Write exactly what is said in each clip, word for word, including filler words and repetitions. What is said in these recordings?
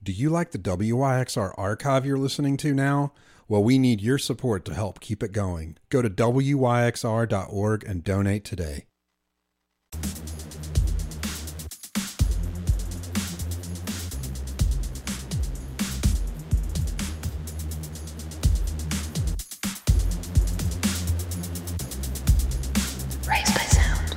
Do you like the W Y X R archive you're listening to now? Well, we need your support to help keep it going. Go to W Y X R dot org and donate today. Raised by sound.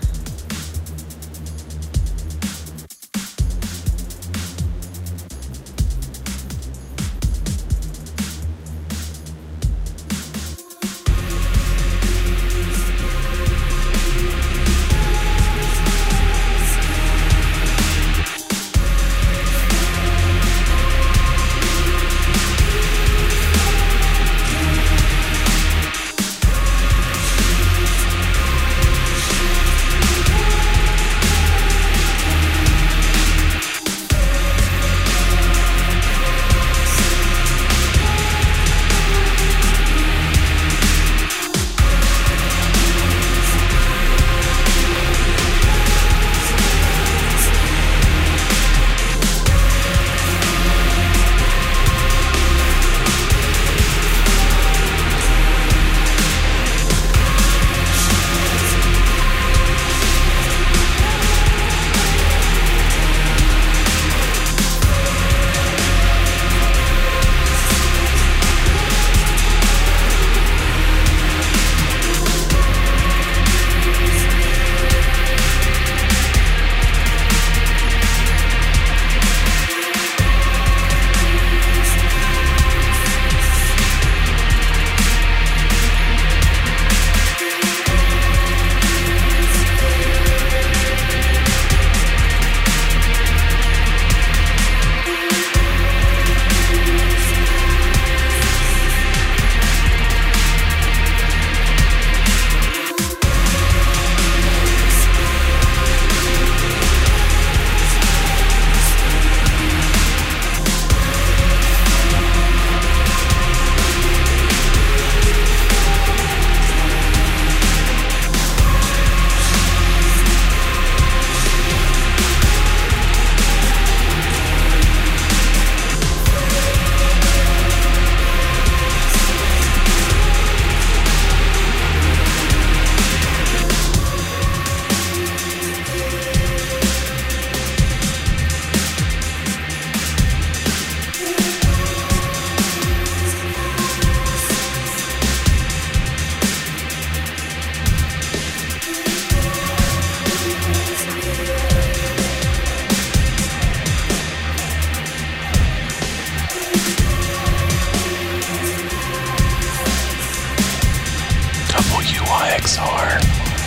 W Y X R.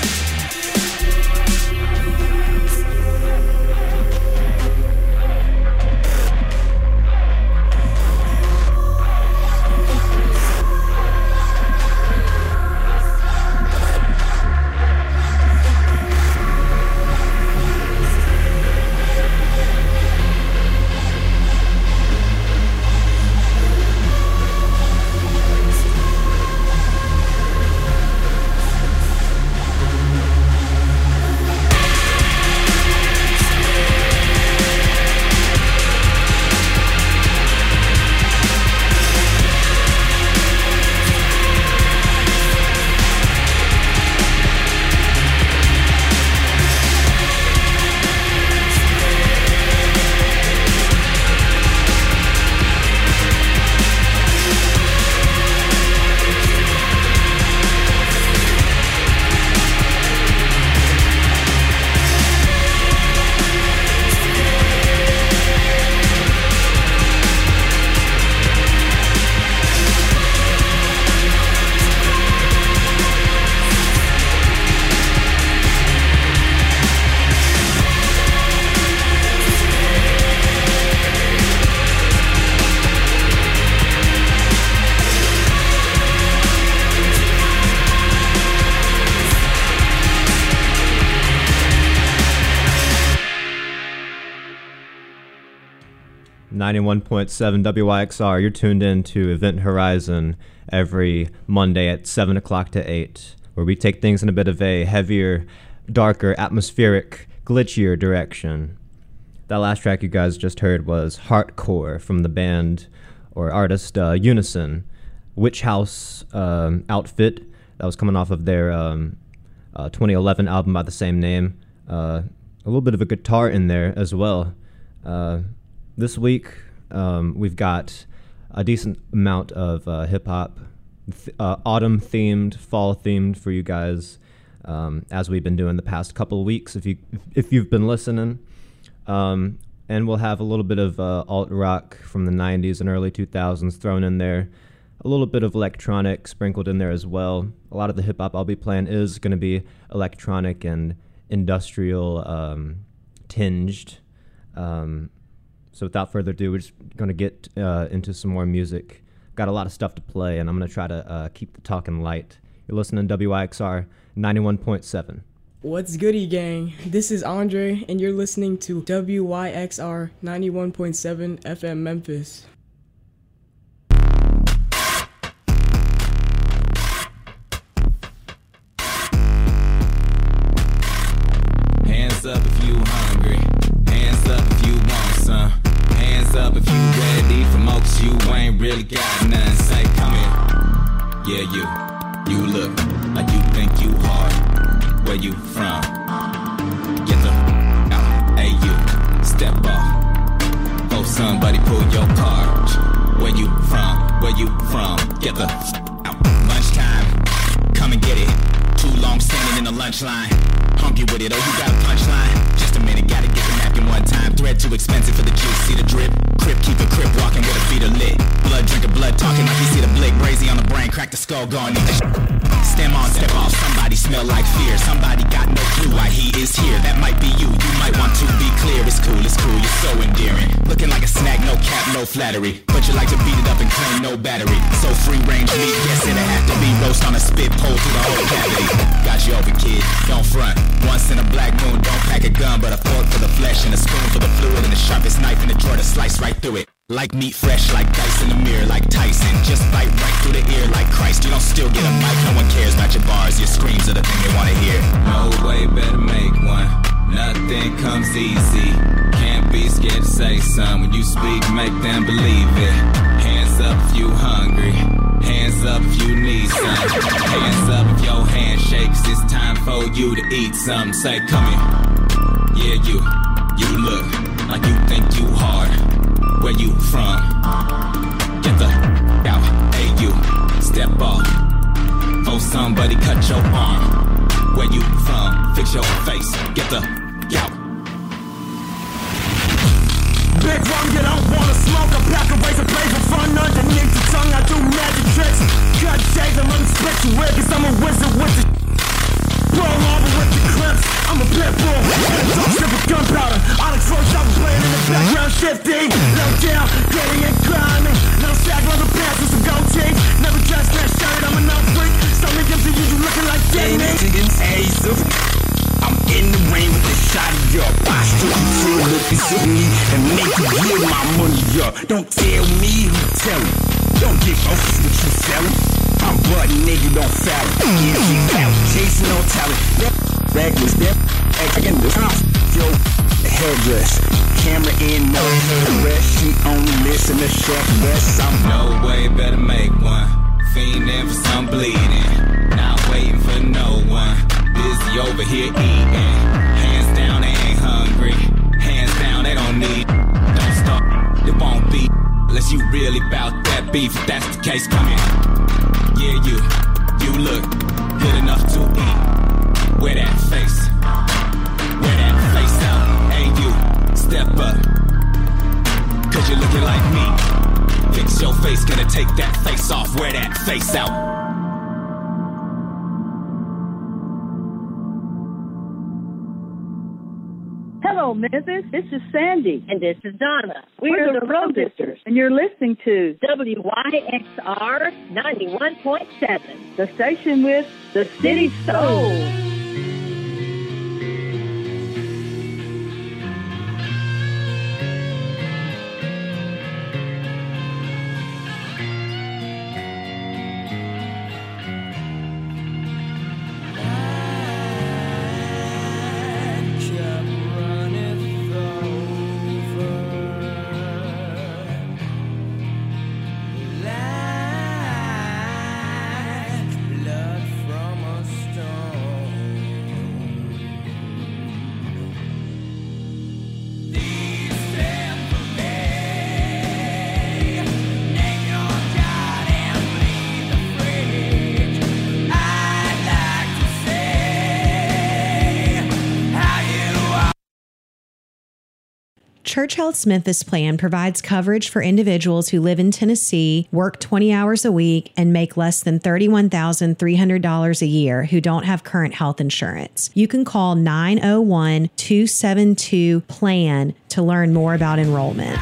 ninety-one point seven W Y X R, you're tuned in to Event Horizon every Monday at seven o'clock to eight, where we take things in a bit of a heavier, darker, atmospheric, glitchier direction. that last track you guys just heard was Heartcore from the band or artist uh, Unison, Witch House um, outfit. That was coming off of their um, uh, twenty eleven album by the same name. Uh, a little bit of a guitar in there as well. Uh, this week, um, we've got a decent amount of uh, hip-hop, th- uh, autumn-themed, fall-themed for you guys, um, as we've been doing the past couple of weeks, if, you, if you've been listening. Um, and we'll have a little bit of uh, alt-rock from the nineties and early two thousands thrown in there. A little bit of electronic sprinkled in there as well. A lot of the hip-hop I'll be playing is going to be electronic and industrial um, tinged. Um, so without further ado, we're just going to get uh, into some more music. Got a lot of stuff to play, and I'm going to try to uh, keep the talking light. You're listening to W Y X R ninety-one point seven. What's goody, gang? This is Andre, and you're listening to W Y X R ninety-one point seven F M Memphis. Hands up if you hungry. Hands up if you want some. Hands up if you ready for more, 'cause you ain't really got nothing. Say, come here. Yeah, you. You look like you think you hard. Where you from? Get the out. Hey, you. Step off. Oh, somebody pull your card. Where you from? Where you from? Get the out. Lunchtime. Come and get it. Too long standing in the lunch line. Hungry with it, oh, you got a punchline? Just a minute, gotta get the napkin one time. Thread too expensive for the juice, see the drip? Crip, keep it crip, walking with a feet are lit. Blood drinking, blood talking like you see the blick. Brazy on the brain, crack the skull, gone, need the sh- Stem on, step off, somebody smell like fear. Somebody got no clue why he is here. That might be you, you might want to be clear. It's cool, it's cool, you're so endearing. Looking like a snack, no cap, no flattery. But you like to beat it up and claim no battery. So free range meat, yes, it'll have to be roast on a spit pole through the whole cavity. Got you open, kid, don't front. Once in a black moon, don't pack a gun, but a fork for the flesh and a spoon for the fluid and the sharpest knife in the drawer to slice right through it. Like meat fresh, like dice in the mirror, like Tyson. Just bite right through the ear like Christ. You don't still get a mic, no one cares about your bars. Your screams are the thing they wanna hear. No way, better make one. Nothing comes easy. Can't be scared to say something. When you speak, make them believe it. Hands up if you hungry. Hands up if you need some. Hands up if your hand shakes. It's time for you to eat something. Say, come here. Yeah, you. You look like you think you hard. Where you from? Get the out. Hey, you. Step off. Oh, somebody cut your arm. Where you from? Fix your face. Get the out. Big one, you don't wanna smoke. I pack a razor blade for fun underneath the tongue. I do magic tricks. Cut shades, I'm unspect you with, 'cause I'm a wizard with the blow over with the clips. I'm a pit bull. Don't strip with gunpowder. I'll explode shop playing in the background. Shifting, low down, gritty and grimy. No sag on the pants with some gold teeth. Never dressed that shirt, I'm a no freak. So nigga to you, you looking like Jamie. I'm in the rain with a shot of your posture. You feel looking at me and make you give my money up. Don't tell me who tell me. Don't get focused what you selling. I'm butt nigga, don't foul it. Yeah, keep out, chasing no talent. Back was that back in the house. Yo, the hairdress, camera in, no headrest. She only listen to Chef West. I'm no way, better make one. Fiending for some bleeding. Not waiting for no one. Busy over here eating. Hands down, they ain't hungry. Hands down, they don't need. Don't start, it won't be. Unless you really bout that beef. If that's the case, come here. Yeah, you, you look good enough to eat. Wear that face. Wear that face out. Hey, you, step up. 'Cause you're looking like me. Fix your face, gonna take that face off. Wear that face out. Hello, Memphis. This is Sandy. And this is Donna. We're, We're the, the Road Sisters. And you're listening to W Y X R ninety-one point seven. The station with the City Soul. Church Health's Memphis plan provides coverage for individuals who live in Tennessee, work twenty hours a week, and make less than thirty-one thousand three hundred dollars a year who don't have current health insurance. You can call nine oh one, two seven two, PLAN to learn more about enrollment.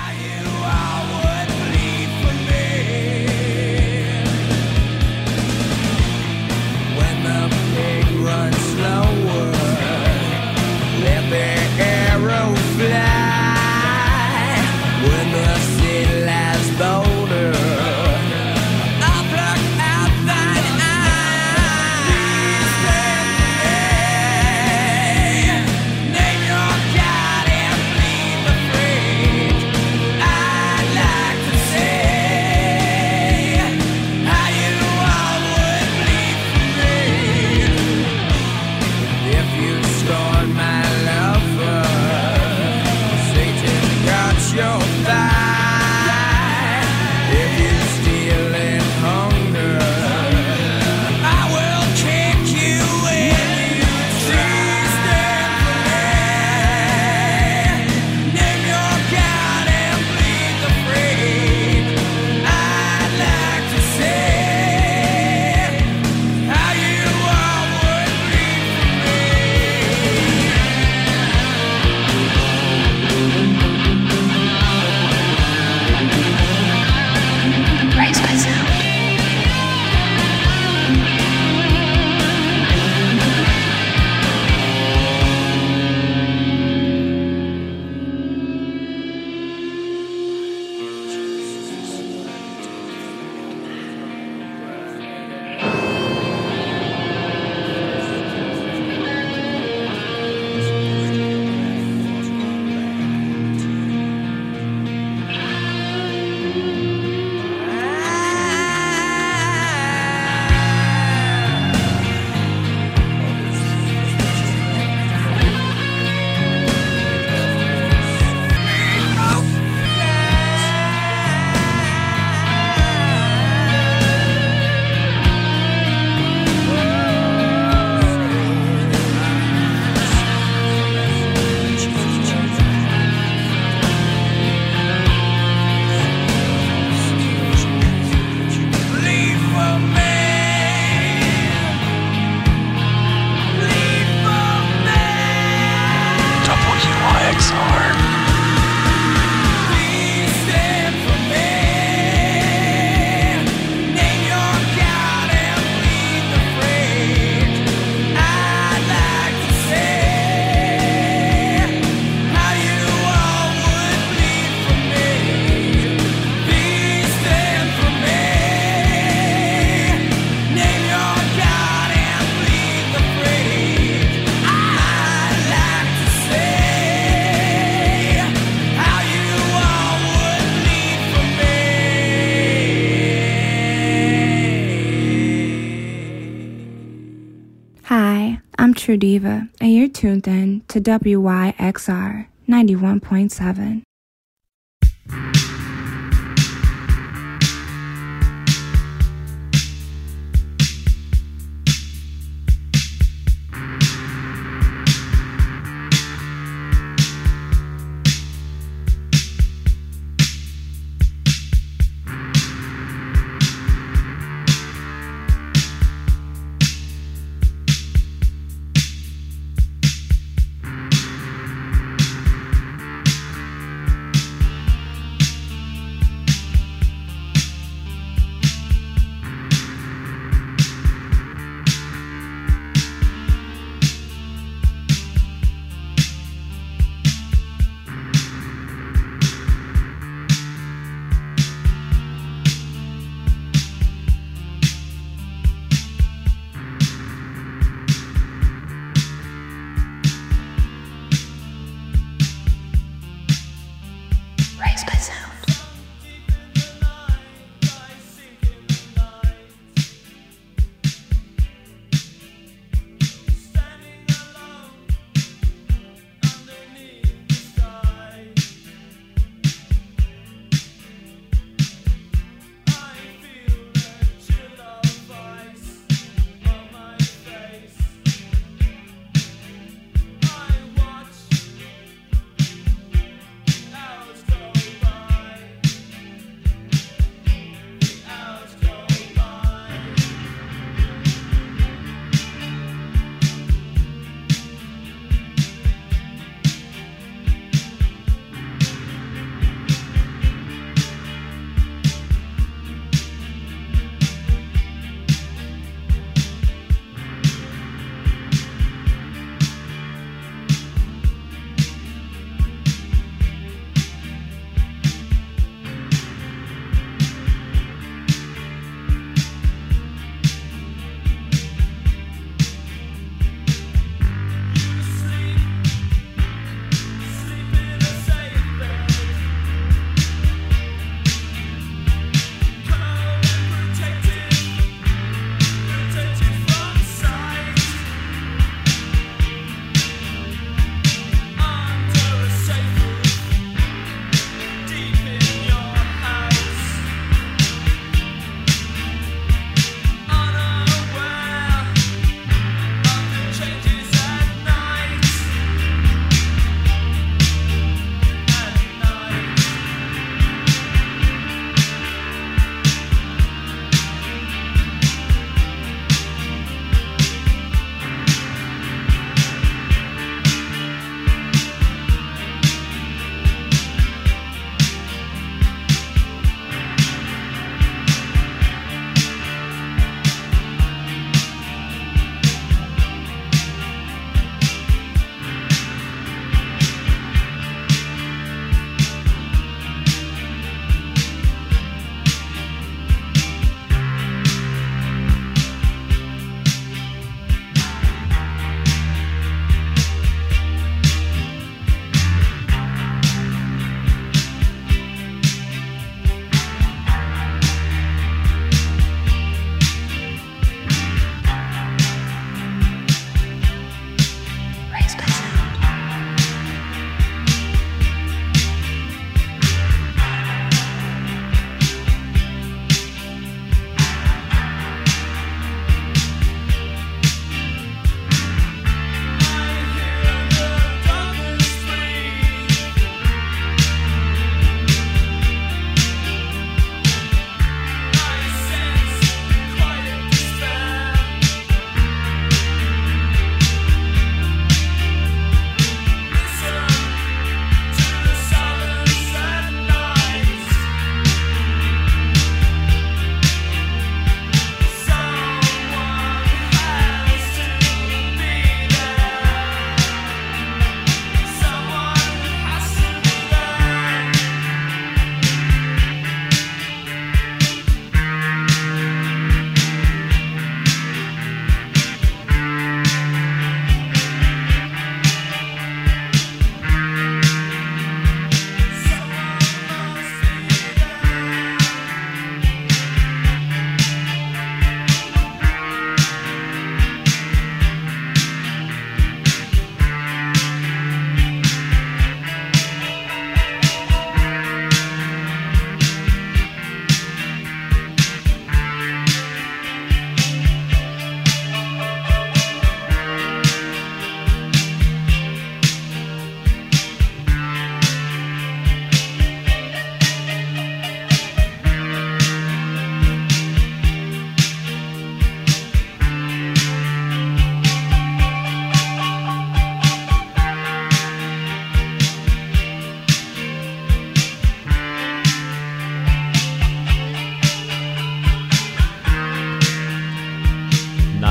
True Diva, and you're tuned in to W Y X R ninety-one point seven.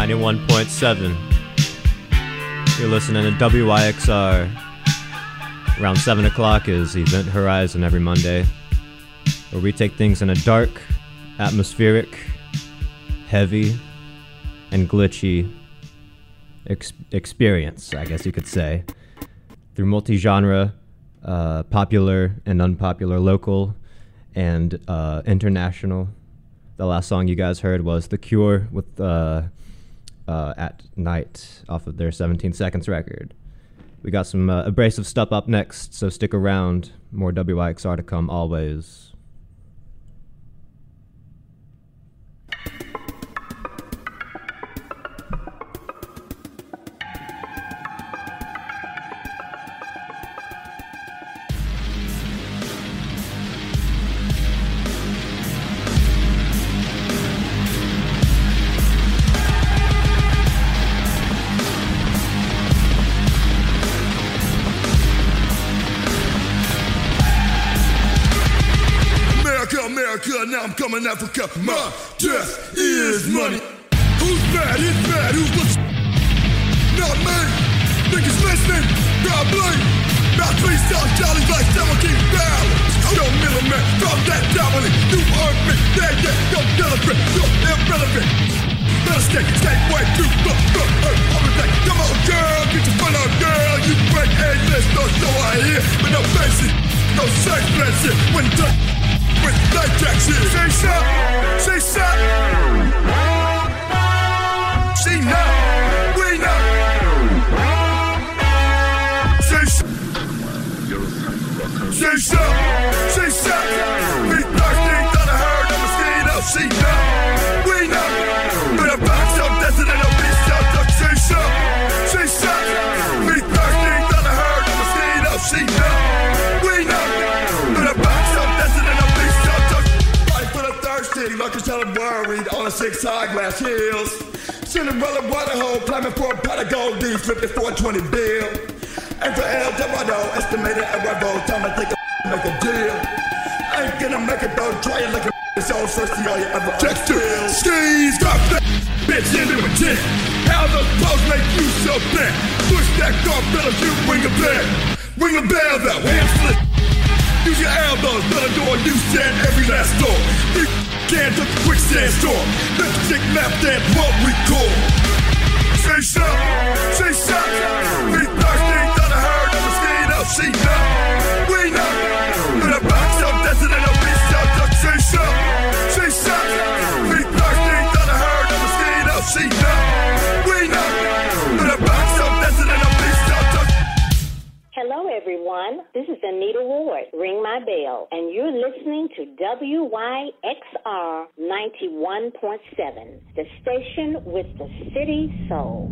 ninety-one point seven. You're listening to W Y X R. Around seven o'clock is Event Horizon every Monday, where we take things in a dark, atmospheric, heavy, and glitchy ex- experience, I guess you could say, through multi-genre, uh, popular and unpopular, local and uh, international. The last song you guys heard was The Cure with uh, uh, At Night off of their seventeen seconds record. We got some uh, abrasive stuff up next, so stick around. More W Y X R to come always. Now I'm coming Africa. My death is money. Who's mad? It's mad. Who's what's not me? Niggas listening. Probably. About three stars, jollies like Summer King Ballad. Yo, middleman, from that dominant. You heard me. Yeah, yeah. Yo, relevant. Yo, irrelevant. Better stay, stay way too fuck, fuck, fuck. I'll be back. Come on, girl. Get your fun on, girl. You break A-list. No show I hear. But no faces. No sex, bless it. When done. With that jack shit. Say shut, say shut. She not, we not. Say shut, say shut, say shut. Me thirsty, thought I heard a mosquito. She not, we not. But I box up, that's it, and I'll be shut up. Say shut, say shut. Me thirsty, thought I heard a mosquito. She not, we not. But I box up, that's it, and I'll like a child worried on a six eyeglass heels. Cinderella waterhole, climbing for a pot of gold D, flipped the four twenty bill. And for El Dorado, estimated arrival, time to think a make a deal. Ain't gonna make it though, try it like a it's all thirsty, all you ever check to skis, drop that bitch into a tent. How those pose make you so bad? Push that car pedal, you ring a bell. Ring a bell though, hands flip. Use your elbows, better door, you stand every last door. You can't took a quicksand storm. Let the chick lap dance, what we call. Say shut, say shut. Me thirsty, thought I heard a mosquito. She not, we not. But I box up, that's it, and I'll be shut up. Say shut, say shut. Me thirsty, thought I heard a mosquito. She not, we not. But I box up, that's it, and I'll be shut up. Hello, everyone. This is Anita Ward. Ring my bell. And you're listening to W Y X R ninety-one point seven, the station with the city soul.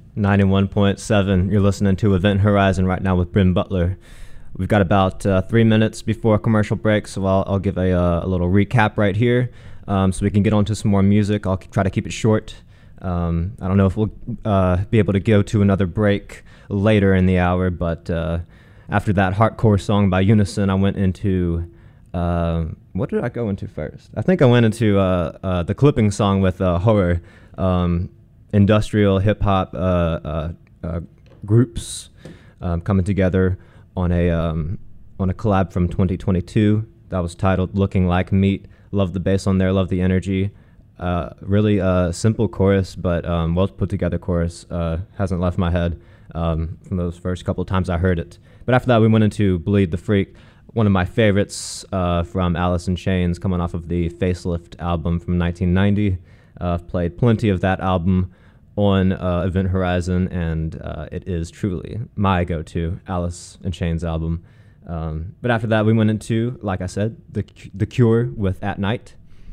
ninety-one point seven. You're listening to Event Horizon right now with Bryn Butler. We've got about uh, three minutes before a commercial break, so I'll, I'll give a, uh, a little recap right here um, so we can get on to some more music. I'll try to keep it short. Um, I don't know if we'll uh, be able to go to another break later in the hour, but uh, after that hardcore song by Unison, I went into... Uh, what did I go into first? I think I went into uh, uh, the clipping song with uh, Horror, um, industrial hip-hop uh, uh, uh, groups um, coming together on a um, on a collab from twenty twenty-two that was titled Looking Like Meat. Love the bass on there, love the energy. Uh, really uh, simple chorus, but um, well put together chorus. Uh, hasn't left my head um, from those first couple of times I heard it. But after that, we went into Bleed the Freak, one of my favorites uh, from Alice in Chains, coming off of the Facelift album from nineteen ninety. Uh, I've played plenty of that album on uh, Event Horizon, and uh, it is truly my go-to Alice in Chains album. Um, but after that, we went into, like I said, the the Cure with At Night.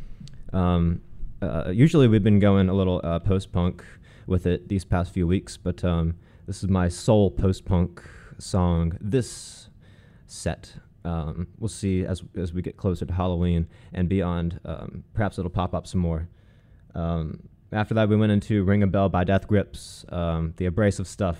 Um, uh, usually, we've been going a little uh, post-punk with it these past few weeks, but um, this is my soul post-punk song. This set. Um, we'll see as as we get closer to Halloween and beyond. Um, perhaps it'll pop up some more. Um, after that, we went into Ring a Bell by Death Grips, um, the abrasive stuff.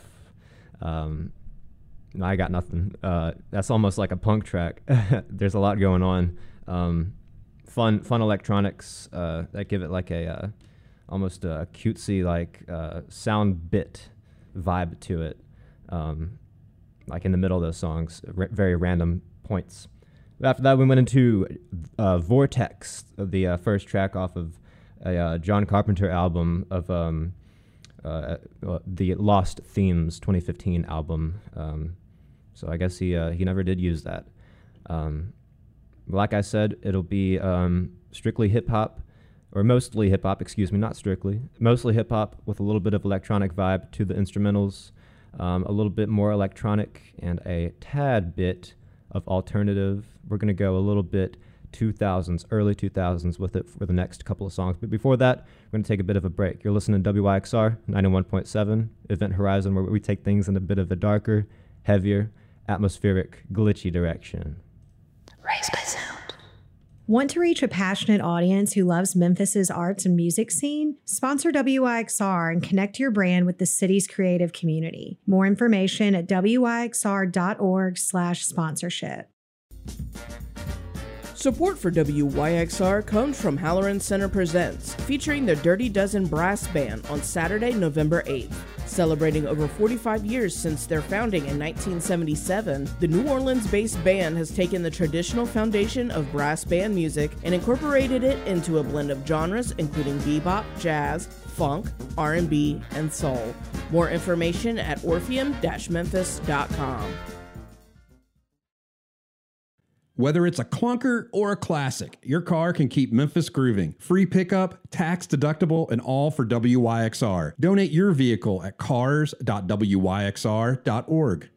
Um, I got nothing. Uh, that's almost like a punk track. There's a lot going on. Um, fun, fun electronics uh, that give it like a uh, almost a cutesy like uh, sound bit vibe to it. Um, like in the middle of those songs, r- very random points. After that, we went into uh, Vortex, the uh, first track off of a uh, John Carpenter album of um, uh, uh, the Lost Themes twenty fifteen album. Um, so I guess he uh, he never did use that. Um, like I said, it'll be um, strictly hip hop, or mostly hip hop. Excuse me, not strictly, mostly hip hop with a little bit of electronic vibe to the instrumentals, um, a little bit more electronic, and a tad bit of alternative. We're gonna go a little bit two thousands, early two thousands with it for the next couple of songs. But before that, we're going to take a bit of a break. You're listening to W Y X R ninety-one point seven, Event Horizon, where we take things in a bit of a darker, heavier, atmospheric, glitchy direction. Raise my sound. Want to reach a passionate audience who loves Memphis's arts and music scene? Sponsor W Y X R and connect your brand with the city's creative community. More information at W Y X R dot org slash sponsorship. Support for W Y X R comes from Halloran Center Presents, featuring the Dirty Dozen Brass Band on Saturday, November eighth. Celebrating over forty-five years since their founding in nineteen seventy-seven, the New Orleans-based band has taken the traditional foundation of brass band music and incorporated it into a blend of genres including bebop, jazz, funk, R and B, and soul. More information at orpheum dash memphis dot com. Whether it's a clunker or a classic, your car can keep Memphis grooving. Free pickup, tax deductible, and all for W Y X R. Donate your vehicle at cars dot W Y X R dot org.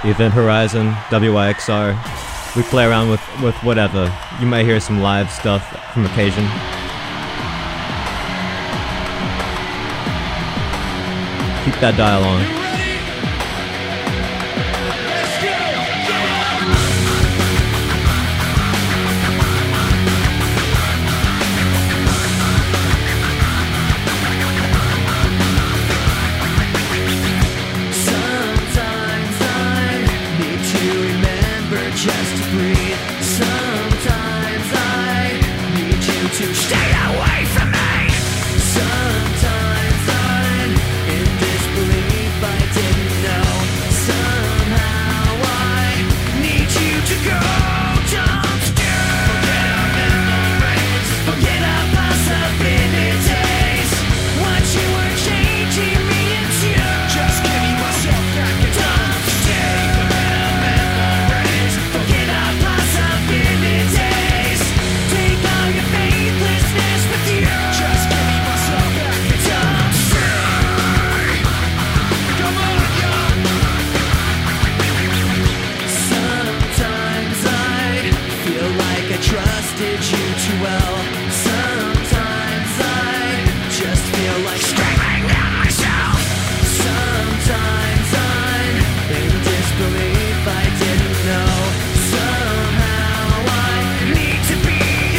Event Horizon, W Y X R. We play around with, with whatever. You might hear some live stuff from occasion. Keep that dial on. Just to breathe. Sometimes I need you to stay away from me. Sometimes I'm in disbelief, I didn't know. Somehow I need you to go. Don't stay. Forget our memories, forget our possibilities. What you were changing me into. Just give me myself back and don't stay. Forget our possibilities. Take all your faithlessness with you. Just give me myself back and don't stay. Come on, y'all. Sometimes I feel like I trusted you too well. Sometimes I just feel like screaming at myself. Sometimes I'm in disbelief, I didn't know. Somehow I need to be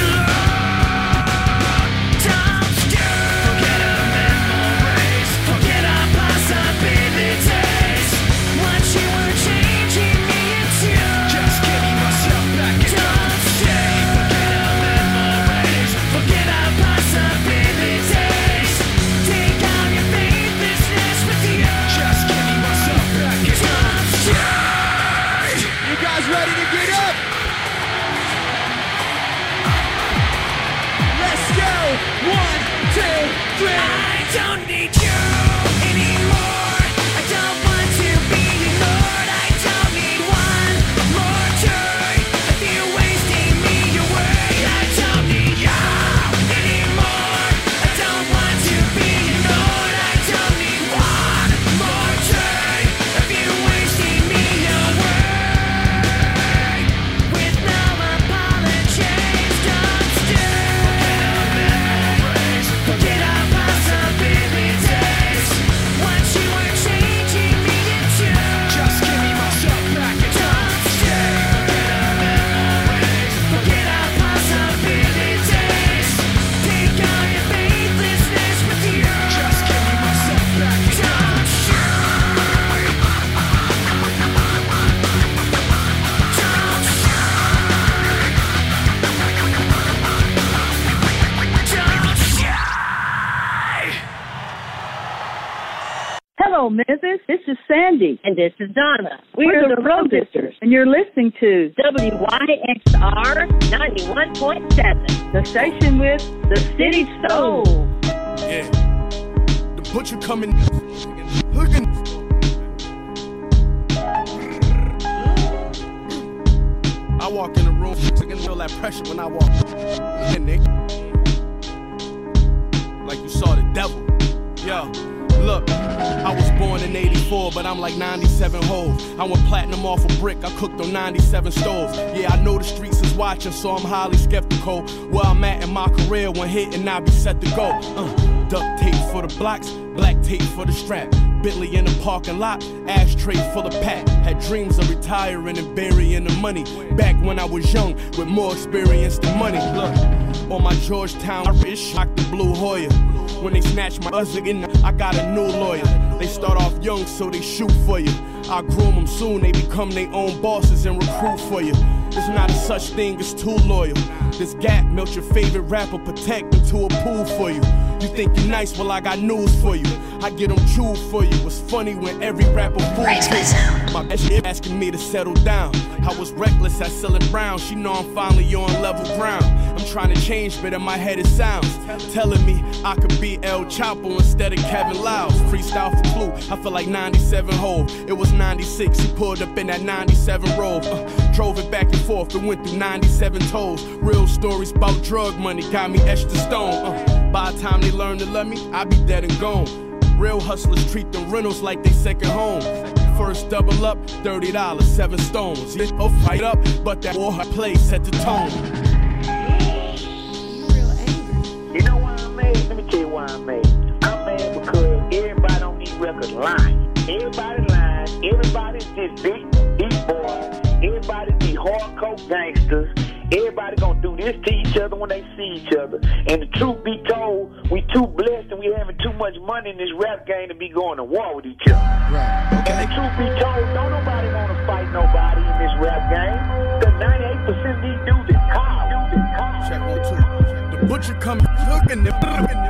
alone. Don't stay. Forget our memories, forget our possibilities. What you were changing me into. Just give me myself back and don't stay. Forget our memories, forget our possibilities. Take out your faithlessness with you. Just give me myself back and don't stay. You guys ready to get up? Let's go! One, two, three! I don't need you anymore. I don't want to be ignored. I don't need one more turn. If you're wasting me away, I don't need you anymore. I don't want to be ignored. I don't need one more turn. If you're wasting me away, with no apologies, don't stay. Forget our possibilities. What you were changing me into. Just give me myself back and don't stay. Forget our possibilities. Take all your faithlessness with you. Just give me myself back and don't stay. Don't stay. Hello, Memphis. This is Sandy. And this is Donna. We're, the Road Sisters, and you're listening to W Y X R ninety-one point seven. the station with the City Soul. Yeah. The butcher coming. Looking. I walk in the room, I can feel that pressure when I walk in, nigga. Like you saw the devil. Yo, look, I was born in eighty-four, but I'm like ninety-seven whole. I went platinum off a brick, I cooked on ninety-seven stoves. Yeah, I know the streets is watching, so I'm highly skeptical. Where I'm at in my career, when hit and I be set to go. Uh, duct tape for the blocks, black tape for the strap. Bentley in the parking lot, ashtray full of pack. Had dreams of retiring and burying the money. Back when I was young, with more experience than money. Look, on my Georgetown, I wrist shocked the Blue Hoya. When they snatch my buzzer in, I got a new lawyer. They start off young, so they shoot for you. I groom them soon, they become their own bosses and recruit for you. There's not a such thing as too loyal. This gap melts your favorite rapper, protect into a pool for you. You think you nice, well I got news for you. I get them chewed for you. It's funny when every rapper fools me. My bitch is asking me to settle down. I was reckless at selling brown. She know I'm finally on level ground. I'm trying to change, but in my head it sounds telling me I could be El Chapo instead of Kevin Lyles. Freestyle for Clue, I feel like ninety-seven Hove. It was ninety-six, he pulled up in that ninety-seven Rover. uh, Drove it back and forth, it went through ninety-seven toes. Real stories about drug money got me etched to stone. uh, By the time they learn to love me, I be dead and gone. Real hustlers treat them rentals like they second home. first double up, thirty dollars, seven stones. You both fight up, but that war play set the tone. You know why I'm mad? Let me tell you why I'm mad. I'm mad because everybody on these records lying. Everybody lying. Everybody's just big, big boys. Everybody be hardcore gangsters. Everybody gonna do this to each other when they see each other. And the truth be told, we too blessed and we having too much money in this rap game to be going to war with each other. Right. Okay. And the truth be told, don't nobody wanna fight nobody in this rap game. Cause ninety-eight percent of these dudes is cows. Check one, two. The butcher coming, looking at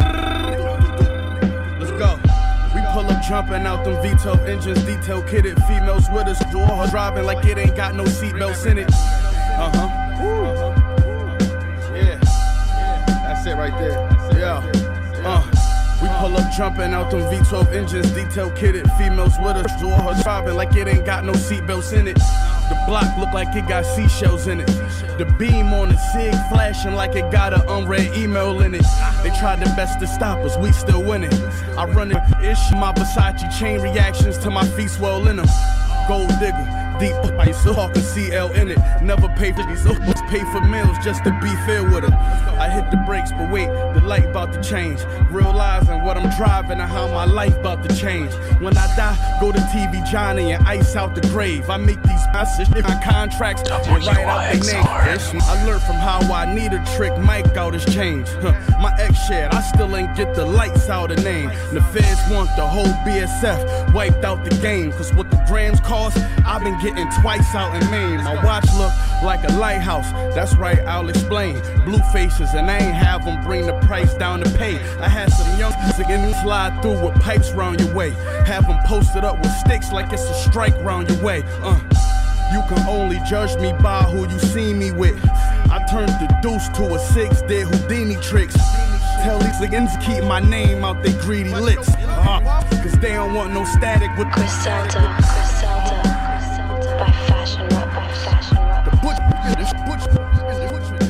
Let's go. We pull up jumping out them V twelve engines, detail kitted females with us, door driving like it ain't got no seatbelts in it. Uh-huh. Uh-huh. Yeah. That's it right there. Yeah. Uh. We pull up jumping out them V twelve engines, detail kitted females with us, door driving like it ain't got no seatbelts in it. The block look like it got seashells in it. The beam on the SIG flashing like it got an unread email in it. They tried their best to stop us, we still winning. I run it, ish, my Versace chain reactions to my feet swell in them. Gold digger, deep, I still talking C L in it. Never pay for these, pay for meals just to be fair with them. I hit the brakes, but wait, the light about to change. Realizing what I'm driving and how my life about to change. When I die, go to T V Johnny and ice out the grave. I make these messages, my contracts, and write out the name. I learned from how I need a trick, Mike out his change. Huh. My ex shared, I still ain't get the lights out of name. The feds want the whole B S F wiped out the game. Cause what the grams cost, I've been getting twice out in Maine. My watch look like a lighthouse, that's right, I'll explain. Blue faces and I ain't have them bring the price down to pay. I had some young niggas slide through with pipes round your way. Have them posted up with sticks like it's a strike round your way. Uh, you can only judge me by who you see me with. I turned the deuce to a six, did Houdini tricks. Tell these niggas keep my name out they greedy lips. Uh, Cause they don't want no static with the Griselda, Griselda, Griselda, by Fashion Rock, by Fashion Rock. The butcher, this butcher, this butcher.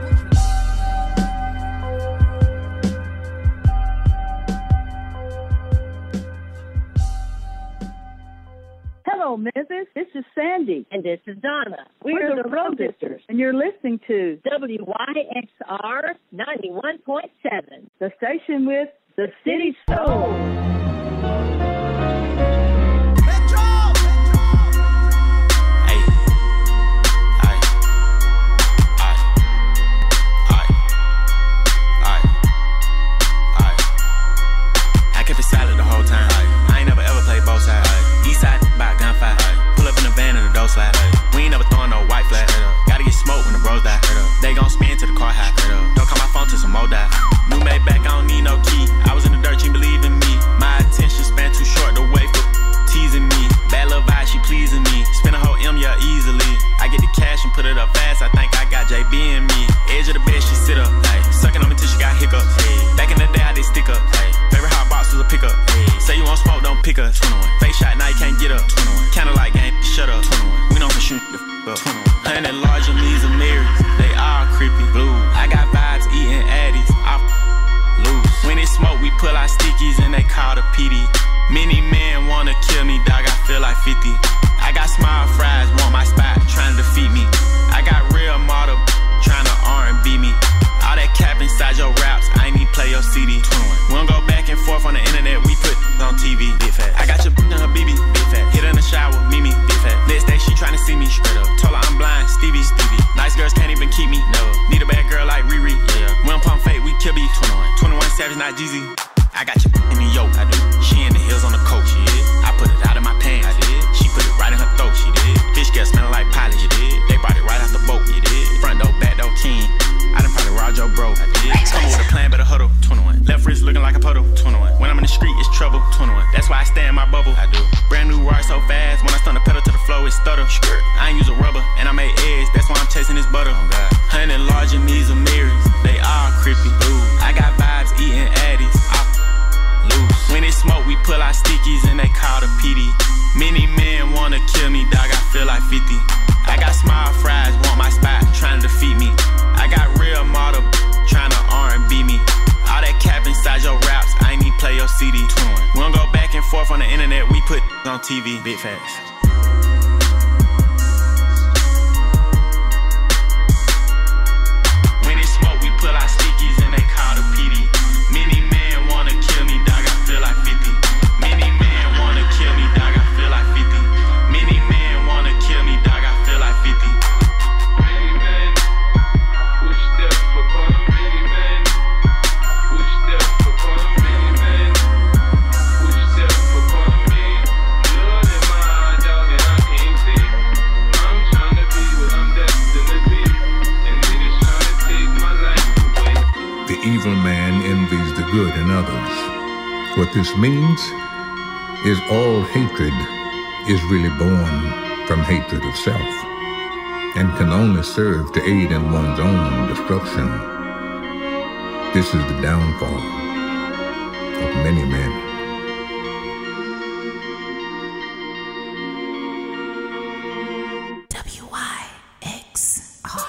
Hello, Memphis. This is Sandy. And this is Donna. We're, We're the Road Sisters, and you're listening to W Y X R ninety-one point seven, the station with the City Soul. Slide. We ain't never throwing no white flag. Gotta get smoked when the bros die. They gon' spin to the car high. Don't call my phone till some more die. New made back, I don't need no key. I was in the dirt, she believe in me. My attention span too short to wait for teasing me. Bad little vibe, she pleasing me. Spin a whole M, yeah, easily. I get the cash and put it up fast. I think I got J B in me. Edge of the bed, she sit up. Ay. Sucking on me till she got hiccups. Ay. Back in the day, I did stick up. Ay. Favorite hot box was a pickup. Ay. Say you want smoke, don't pick us. Face shot, now you can't get up. Candlelight game, shut up. We don't shoot the f up. Hundred large and these are mirrors. They all creepy. Blue. I got vibes eating addies. I lose. When it smoke, we pull our stickies and they call the P D. Many men wanna kill me, dog. I feel like fifty. I got smile fries, want my spot, trying to defeat me. I got real model, trying to R and B me. All that cap inside your raps, I ain't need play your C D. We don't go back and forth on the internet, we put on T V. Big fat. I got your in her B B. Big fat. Hit her in the shower, Mimi. Big fat. Next day she tryna see me straight up. Told her I'm blind, Stevie. Stevie. Nice girls can't even keep me. No. Need a bad girl like Riri. Yeah. We don't pump fake, we kill B. twenty-one. twenty-one Savage, not Jeezy. I got your in the yoke. I do. She in the hills on the coach. She did. I put it out of my pants. I did. She put it right in her throat. She did. Fish gas smelling like polish. You did. They brought it right out the boat. You did. Front door, back door, king. I done probably robbed your bro. I did. Come with a plan, better huddle. twenty-one. Left wrist looking like a puddle. twenty-one. When I'm in the street, it's trouble. twenty-one. That's why I stay in my bubble. I do. Brand new ride so fast. When I stun the pedal to the floor, it stutter. Skirt. I ain't use a rubber, and I made eggs. That's why I'm chasing this butter. Oh God. Hundred large and these are mirrors. They all creepy. Ooh. I got vibes eating addies. I lose. When it smoke, we pull our stickies and they call the P D. Many men wanna kill me, dog. I feel like fifty. I got smile fries, want my spot, trying to defeat me. I got real model, trying to R and B me. All that cap inside your raps, I ain't need play your C D. We don't go back and forth on the internet, we put put on T V. Big facts. When they smoke, we pull out stickies and they call the P D. Many men wanna kill me, dog, I feel like fifty. Many men wanna kill me, dog, I feel like fifty. Many men wanna kill me, dog, I feel like fifty. Many men, push step upon them, many men. Push step upon them, many men. Push step upon me. Blood in my eye, dog, and I can't see. I'm trying to be what I'm destined to be. And niggas trying to take my life away. The evil man envies the good in others. What this means is all hatred is really born from hatred of self and can only serve to aid in one's own destruction. This is the downfall of many men. W Y X R.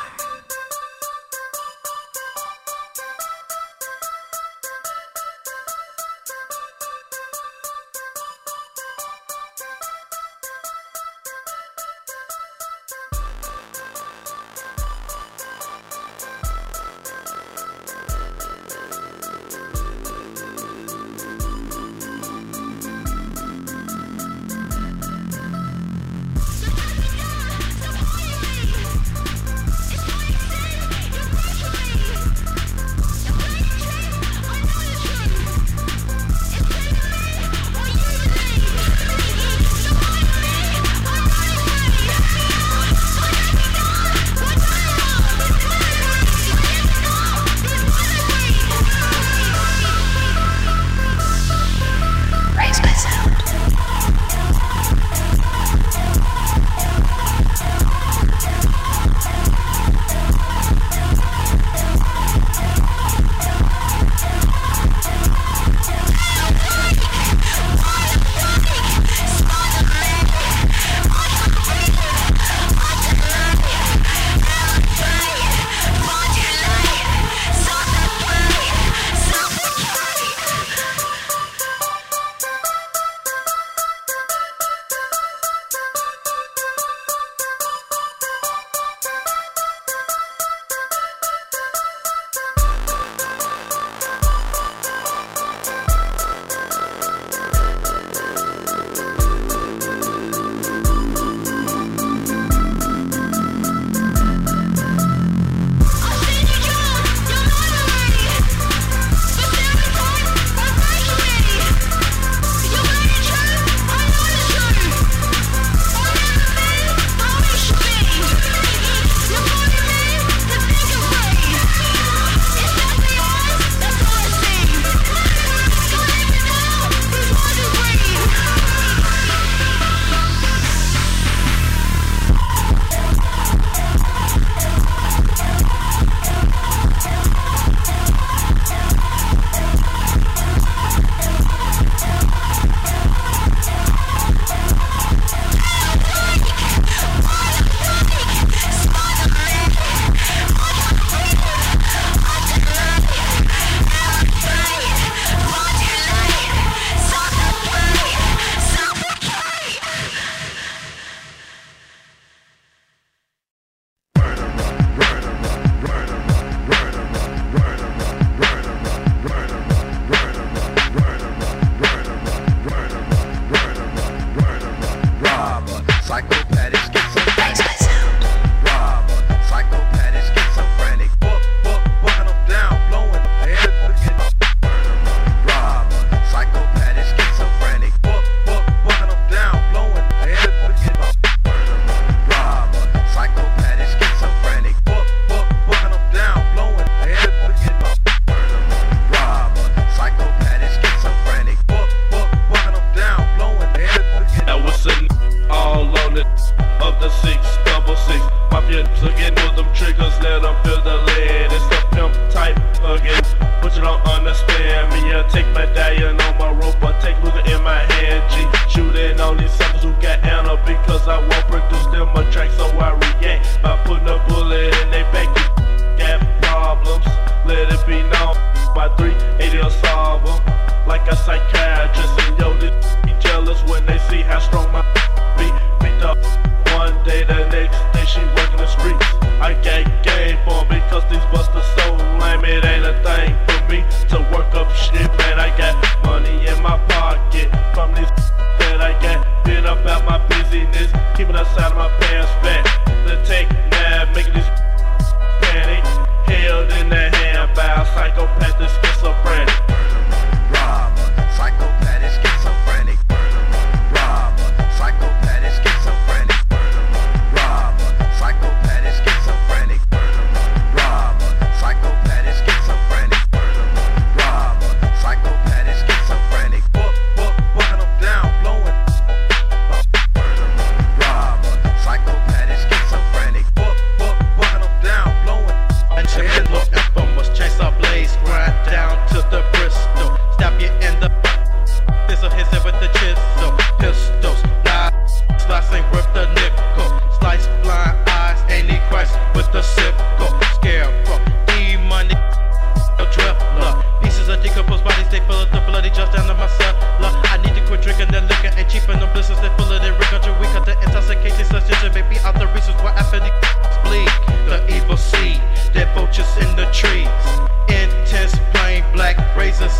Like a psychiatrist, and yo, this be jealous when they see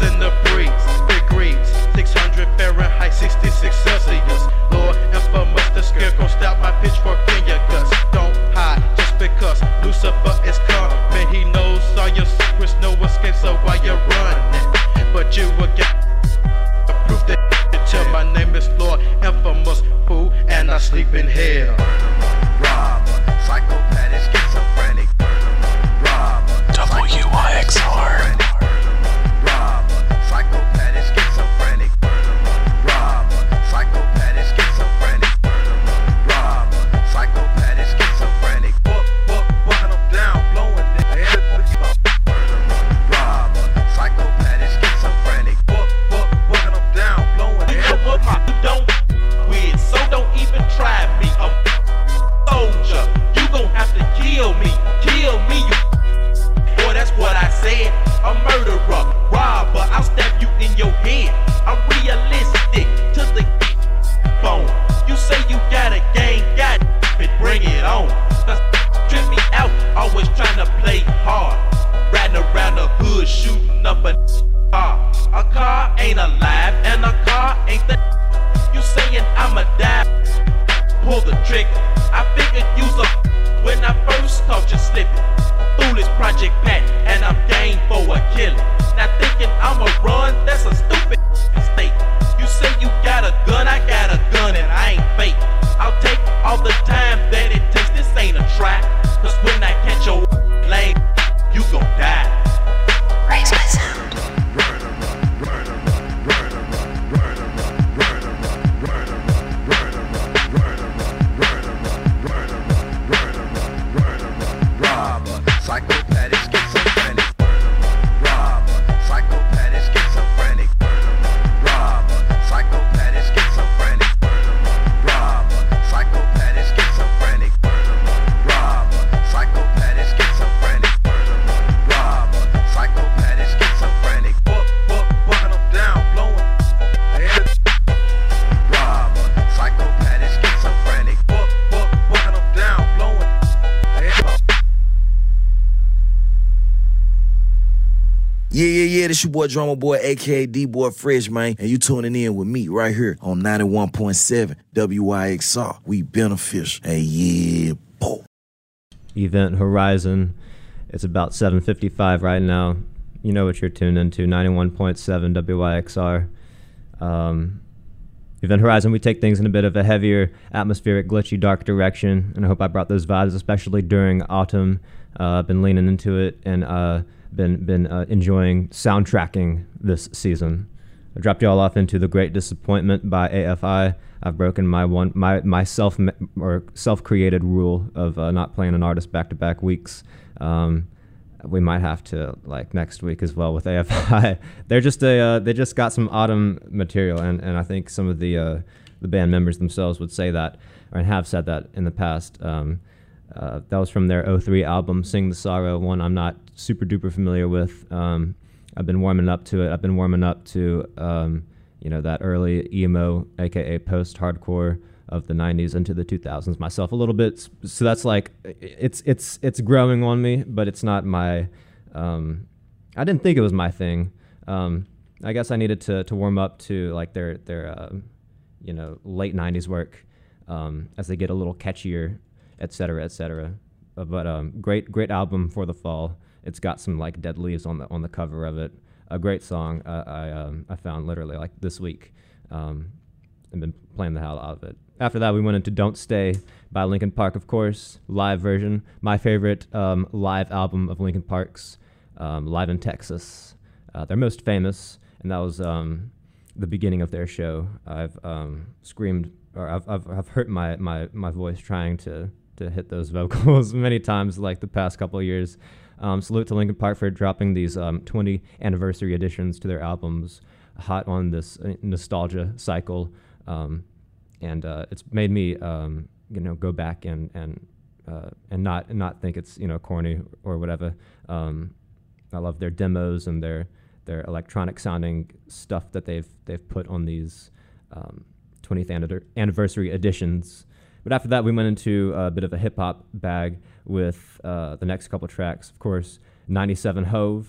in the breeze, degrees, six hundred Fahrenheit, sixty-six Celsius. Lord infamous, the scarecrow stab my pitchfork in your guts. Don't hide just because Lucifer is coming. He knows all your secrets, no escape, so why you running? But you will get proof that till my name is Lord infamous, fool, and I sleep in hell. Robber, psychopathic, schizophrenic. Robber, W Y X R. Robber, psychopathic, schizophrenic. Robber, psychopathic, schizophrenic. Robber, psychopathic, schizophrenic. Fuck, fuck, fucking them down, blowing their head. Robber, psychopathic, schizophrenic. Fuck, fuck, fucking them down, blowing their head. What my don't win, so don't even try me. I'm soldier, you gon' have to kill me, kill me, you. Boy, that's what I said. A murderer, robber, I'll stab you in your head. I'm realistic to the bone. You say you got a gang, got it, bring it on. Cause trip me out, always trying to play hard. Riding around the hood, shooting up a car. A car ain't alive, and a car ain't the. You saying I'ma die? Pull the trigger. I figured you's a when I first caught you slipping. Foolish Project Pat, and I'm game for a killing. Now thinking I'ma run, that's a stupid mistake. You say you got a gun, I got a gun, and I ain't fake. I'll take all the time that it takes. This ain't a try. Cause when I catch your lane, you gon' die. Raise my sound. Robber, psychopathic, schizophrenic. Robber, psychopathic, schizophrenic. Robber, psychopathic, schizophrenic. Robber, psychopathic, schizophrenic. Robber, psychopathic, schizophrenic. Robber, psychopathic, schizophrenic. Fuck, fuck, fucking them down, blowing their head. Robber, psychopathic, schizophrenic. Fuck, fuck, fucking them down, blowing their head. Yeah, yeah, yeah, this your boy Drummer Boy, a k a. D-Boy Fresh, man. And you tuning in with me right here on ninety-one point seven W Y X R. We beneficial. Hey, yeah, boy. Event Horizon. It's about seven fifty-five right now. You know what you're tuned into, ninety-one point seven W Y X R. Um, Event Horizon, we take things in a bit of a heavier, atmospheric, glitchy, dark direction, and I hope I brought those vibes, especially during autumn. Uh, I've been leaning into it and uh, been been uh, enjoying soundtracking this season. I dropped y'all off into The Great Disappointment by A F I. I've broken my one my my self or self-created rule of uh, not playing an artist back-to-back weeks. Um, we might have to like next week as well with A F I. They're just a uh, they just got some autumn material, and, and I think some of the uh, the band members themselves would say that or have said that in the past. Um, uh, that was from their oh three album, Sing the Sorrow, one I'm not super duper familiar with. Um, I've been warming up to it. I've been warming up to um, you know, that early emo, aka post-hardcore of the nineties into the two thousands myself a little bit. So that's like it's it's it's growing on me, but it's not my. Um, I didn't think it was my thing. Um, I guess I needed to to warm up to like their their uh, you know, late nineties work um, as they get a little catchier, et cetera, et cetera. Uh, but um, great great album for the fall. It's got some like dead leaves on the on the cover of it. A great song uh, I um, I found literally like this week. Um, I've been playing the hell out of it. After that, we went into Don't Stay by Linkin Park, of course, live version. My favorite um, live album of Linkin Park's, um, Live in Texas. Uh, they're most famous, and that was um, the beginning of their show. I've um, screamed, or I've, I've I've hurt my, my, my voice trying to to hit those vocals many times, like the past couple of years. Um, salute to Linkin Park for dropping these um, twenty anniversary editions to their albums, hot on this uh, nostalgia cycle, um, and uh, it's made me, um, you know, go back and and uh, and not and not think it's, you know, corny or whatever. Um, I love their demos and their their electronic sounding stuff that they've they've put on these um, twentieth anniversary editions. But after that, we went into a bit of a hip hop bag with uh, the next couple tracks. Of course, ninety-seven Hove,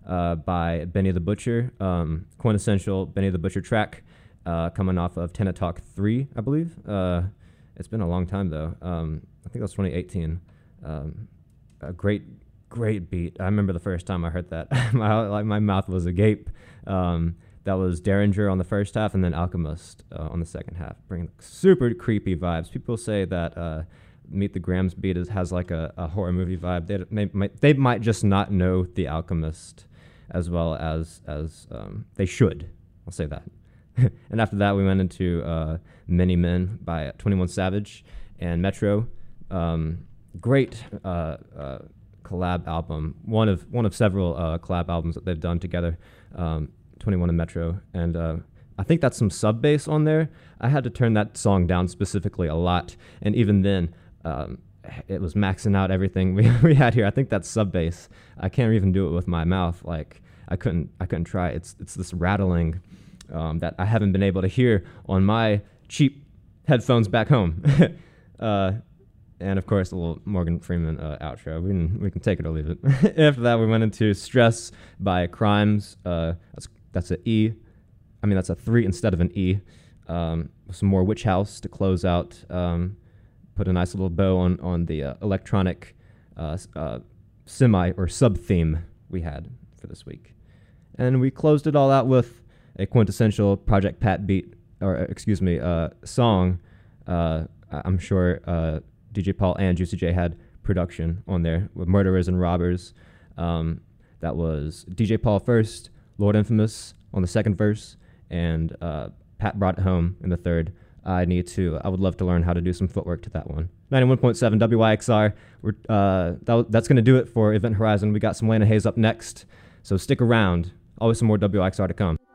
uh, by Benny the Butcher, um, quintessential Benny the Butcher track, uh, coming off of Tenna Talk three, I believe. Uh, it's been a long time, though. Um, I think that was twenty eighteen. Um, a great, great beat. I remember the first time I heard that. my, like, my mouth was agape. Um, that was Derringer on the first half, and then Alchemist uh, on the second half, bringing super creepy vibes. People say that uh, Meet the Grams beat is, has like a, a horror movie vibe. They may, might, they might just not know The Alchemist as well as as um, they should. I'll say that. And after that, we went into uh, Many Men by twenty-one Savage and Metro. Um, great uh, uh, collab album. One of one of several uh, collab albums that they've done together. Um, twenty-one and Metro, and uh, I think that's some sub bass on there. I had to turn that song down specifically a lot, and even then, um, it was maxing out everything we we had here. I think that's sub bass. I can't even do it with my mouth. Like I couldn't I couldn't try. It's it's this rattling um, that I haven't been able to hear on my cheap headphones back home. uh, and of course, a little Morgan Freeman uh, outro. We can we can take it or leave it. After that, we went into Stress by Crimes. Uh, that's that's an E. I mean, that's a three instead of an E. Um, some more Witch House to close out. Um, put a nice little bow on on the uh, electronic uh, uh, semi or sub theme we had for this week, and we closed it all out with a quintessential Project Pat beat, or excuse me, uh, song. Uh, I'm sure uh, D J Paul and Juicy J had production on there with Murderers and Robbers. Um, that was D J Paul first, Lord Infamous on the second verse, and uh, Pat brought it home in the third. I need to, I would love to learn how to do some footwork to that one. ninety-one point seven W Y X R. We're, uh, that, that's going to do it for Event Horizon. We got some Lana Hayes up next, so stick around. Always some more W Y X R to come.